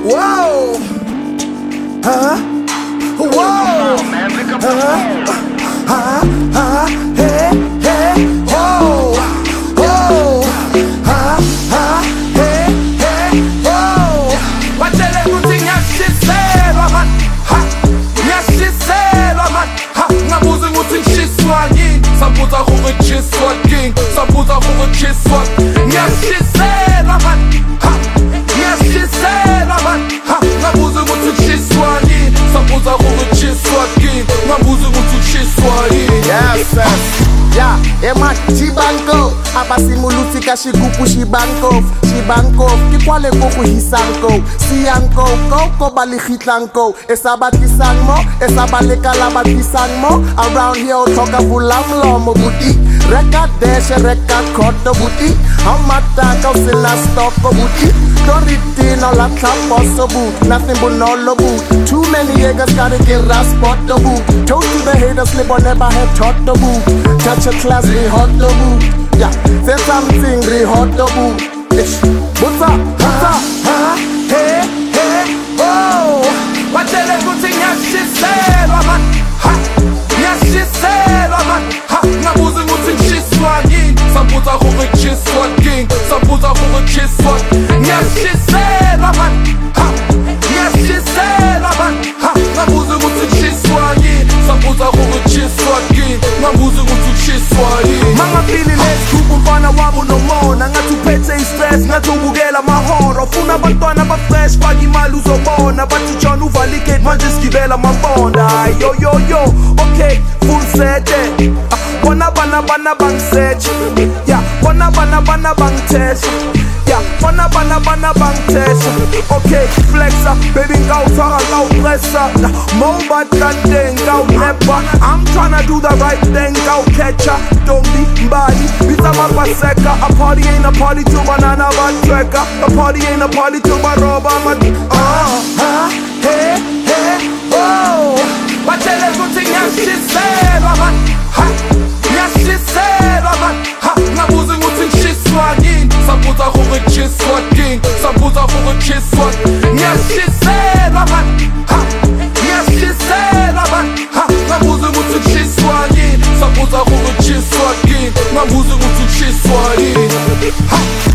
Whoa. Whoa. Hey, hey, whoa. Whoa. Hey, hey, whoa. Watele kuti nyashisela man. Nyashisela man. Ngabuza ukuthi ngishiswa yini. Sabuza ukuthi ngishiswa king. Sabuza ukuthi ngishiswa. Nyashisela man. Nyashisela man. Ngabuza ukuthi ngishiswa yini. Sabuza ukuthi ngishiswa king. Ngabuza ukuthi ngishiswa yini. Yes, sir. Yeah, ema chibanko abasimuluti kashigupu shibanko kikwale koku hisanko siyanko koko balikhitlanko esabatisangmo esabalekalabatisangmo around here talk avulamlo mobuti reka deshe reka koto buti hamata kausina stop buti doriti no la taposo bu nothing but no lobu too many niggas gotta get raspot the bu told you the haters live on never had taught the bu touch a class we hot the bu yeah say something we hot the bu ish buta hey hey oh watele kuti nyashisela man nyashisela man ngabuza ukuthi ngishiswa yini sabuza ukuthi ngishiswa king sabuza ukuthi ngishiswa nyashisela man nyashisela man ngabuza ukuthi ngishiswa yini sabuza ukuthi ngishiswa king ngabuza ukuthi ngishiswa yini mangafili lesikuba umfana wabo nomona ngathi uphethe istress ngathi ubukela amahoro funa abantwana abafresh faka imali uzobona bathi John uvalicate manje sigibela amabonda yo yo yo okay full set bona bana bangisearch yeah bona bana bangitest yeah bona bana bangitest okay flexa baby ngawuthaka ngawupressa mobile than ngawunepa I'm tryna do the right thing ngawucatcha don't be mbali bitsa mapaseka a party ain't a party to banana batweka a party ain't a party to baroba hey hey oh watele kuti nyashisela man nyashisela man ngabuza ukuthi ngishiswa yini sabuza ukuthi ngishiswa king sabuza ukuthi ngishiswa nyashisela man nyashisela man ngabuza ukuthi ngishiswa yini sabuza ukuthi ngishiswa king ngabuza ukuthi ngishiswa yini